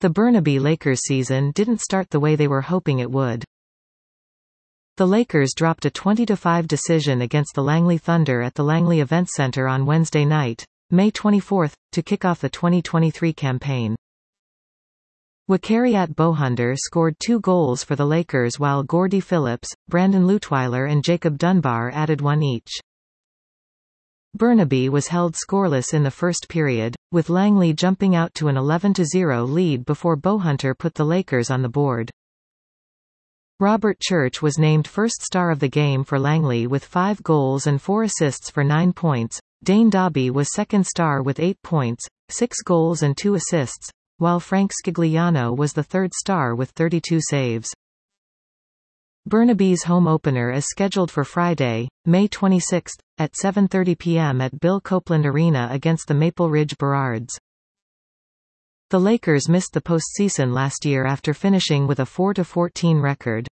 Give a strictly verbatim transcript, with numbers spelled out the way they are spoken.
The Burnaby Lakers season didn't start the way they were hoping it would. The Lakers dropped a twenty to five decision against the Langley Thunder at the Langley Event Center on Wednesday night, May twenty-fourth, to kick off the twenty twenty-three campaign. Wakariat Bohunder scored two goals for the Lakers while Gordy Phillips, Brandon Leutwiler and Jacob Dunbar added one each. Burnaby was held scoreless in the first period, with Langley jumping out to an eleven to zero lead before Bohunter put the Lakers on the board. Robert Church was named first star of the game for Langley with five goals and four assists for nine points. Dane Dobby was second star with eight points, six goals and two assists, while Frank Scigliano was the third star with thirty-two saves. Burnaby's home opener is scheduled for Friday, May twenty-sixth, at seven thirty p m at Bill Copeland Arena against the Maple Ridge Berards. The Lakers missed the postseason last year after finishing with a four to fourteen record.